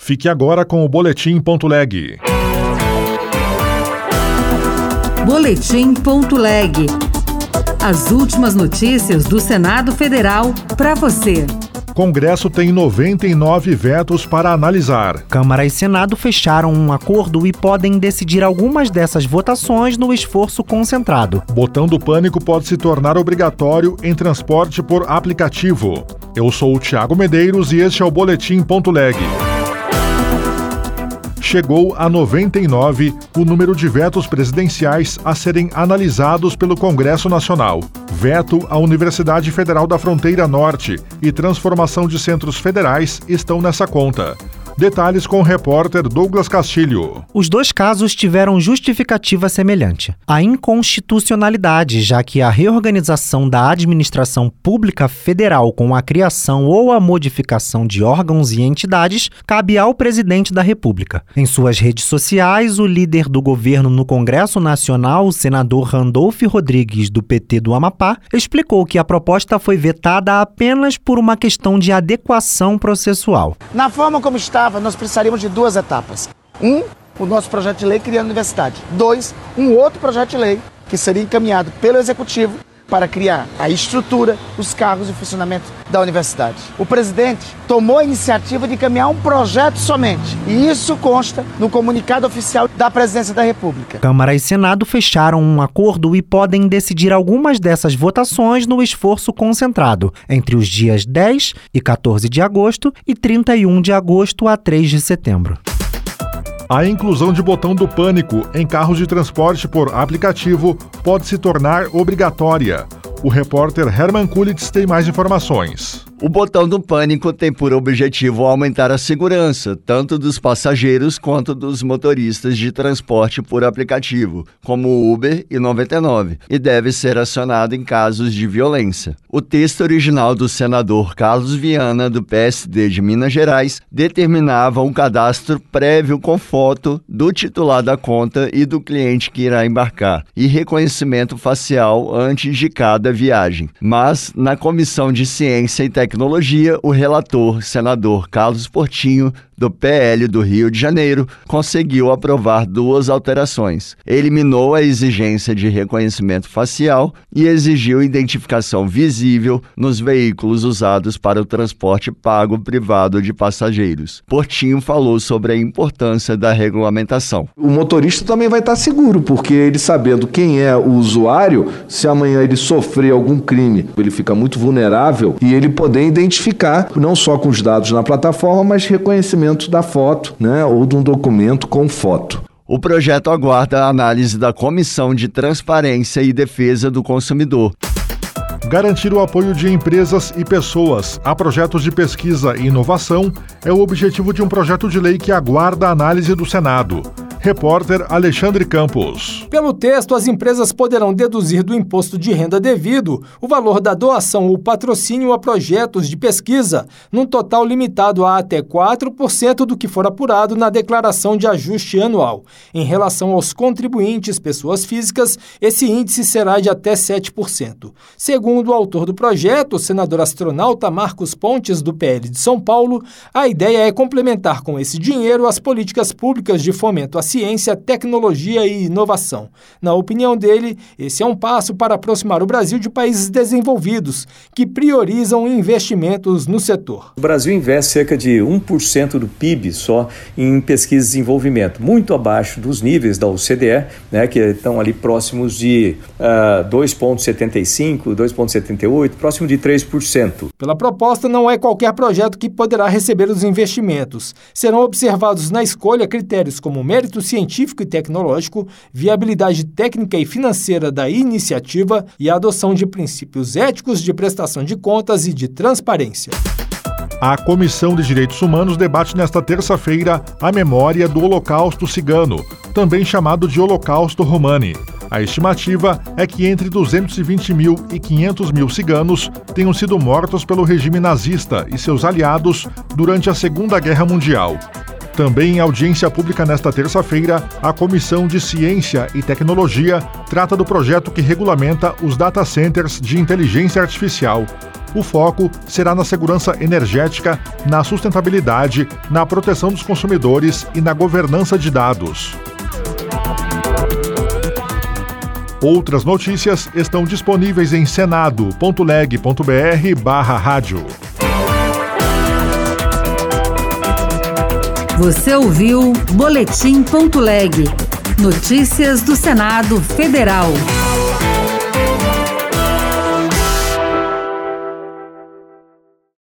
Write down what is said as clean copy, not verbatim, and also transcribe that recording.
Fique agora com o Boletim.leg. Boletim.leg. As últimas notícias do Senado Federal para você. Congresso tem 99 vetos para analisar. Câmara e Senado fecharam um acordo e podem decidir algumas dessas votações no esforço concentrado. Botão do pânico pode se tornar obrigatório em transporte por aplicativo. Eu sou o Thiago Medeiros e este é o Boletim.leg. Chegou a 99 o número de vetos presidenciais a serem analisados pelo Congresso Nacional. Veto à Universidade Federal da Fronteira Norte e transformação de centros federais estão nessa conta. Detalhes com o repórter Douglas Castilho. Os dois casos tiveram justificativa semelhante: a inconstitucionalidade, já que a reorganização da administração pública federal com a criação ou a modificação de órgãos e entidades cabe ao presidente da República. Em suas redes sociais, o líder do governo no Congresso Nacional, o senador Randolfo Rodrigues, do PT do Amapá, explicou que a proposta foi vetada apenas por uma questão de adequação processual. Na forma como está, nós precisaríamos de duas etapas. O nosso projeto de lei criando a universidade. 2, um outro projeto de lei que seria encaminhado pelo Executivo para criar a estrutura, os cargos e o funcionamento da universidade. O presidente tomou a iniciativa de encaminhar um projeto somente, e isso consta no comunicado oficial da Presidência da República. Câmara e Senado fecharam um acordo e podem decidir algumas dessas votações no esforço concentrado, entre os dias 10 e 14 de agosto e 31 de agosto a 3 de setembro. A inclusão de botão do pânico em carros de transporte por aplicativo pode se tornar obrigatória. O repórter Herman Kulitz tem mais informações. O botão do pânico tem por objetivo aumentar a segurança, tanto dos passageiros quanto dos motoristas de transporte por aplicativo, como Uber e 99, e deve ser acionado em casos de violência. O texto original do senador Carlos Viana, do PSD de Minas Gerais, determinava um cadastro prévio com foto do titular da conta e do cliente que irá embarcar, e reconhecimento facial antes de cada viagem. Mas, na Comissão de Ciência e Tecnologia, o relator, senador Carlos Portinho, do PL do Rio de Janeiro, conseguiu aprovar duas alterações. Eliminou a exigência de reconhecimento facial e exigiu identificação visível nos veículos usados para o transporte pago privado de passageiros. Portinho falou sobre a importância da regulamentação. O motorista também vai estar seguro, porque ele sabendo quem é o usuário, se amanhã ele sofrer algum crime, ele fica muito vulnerável e ele poder identificar, não só com os dados na plataforma, mas reconhecimento da foto, ou de um documento com foto. O projeto aguarda a análise da Comissão de Transparência e Defesa do Consumidor. Garantir o apoio de empresas e pessoas a projetos de pesquisa e inovação é o objetivo de um projeto de lei que aguarda a análise do Senado. Repórter Alexandre Campos. Pelo texto, as empresas poderão deduzir do imposto de renda devido o valor da doação ou patrocínio a projetos de pesquisa, num total limitado a até 4% do que for apurado na declaração de ajuste anual. Em relação aos contribuintes, pessoas físicas, esse índice será de até 7%. Segundo o autor do projeto, o senador astronauta Marcos Pontes, do PL de São Paulo, a ideia é complementar com esse dinheiro as políticas públicas de fomento à ciência, tecnologia e inovação. Na opinião dele, esse é um passo para aproximar o Brasil de países desenvolvidos, que priorizam investimentos no setor. O Brasil investe cerca de 1% do PIB só em pesquisa e desenvolvimento, muito abaixo dos níveis da OCDE, que estão ali próximos de 2,75%, 2,78%, próximo de 3%. Pela proposta, não é qualquer projeto que poderá receber os investimentos. Serão observados na escolha critérios como mérito científico e tecnológico, viabilidade técnica e financeira da iniciativa e a adoção de princípios éticos de prestação de contas e de transparência. A Comissão de Direitos Humanos debate nesta terça-feira a memória do Holocausto Cigano, também chamado de Holocausto Romani. A estimativa é que entre 220 mil e 500 mil ciganos tenham sido mortos pelo regime nazista e seus aliados durante a Segunda Guerra Mundial. Também em audiência pública nesta terça-feira, a Comissão de Ciência e Tecnologia trata do projeto que regulamenta os data centers de inteligência artificial. O foco será na segurança energética, na sustentabilidade, na proteção dos consumidores e na governança de dados. Outras notícias estão disponíveis em senado.leg.br/rádio. Você ouviu Boletim.leg. Notícias do Senado Federal.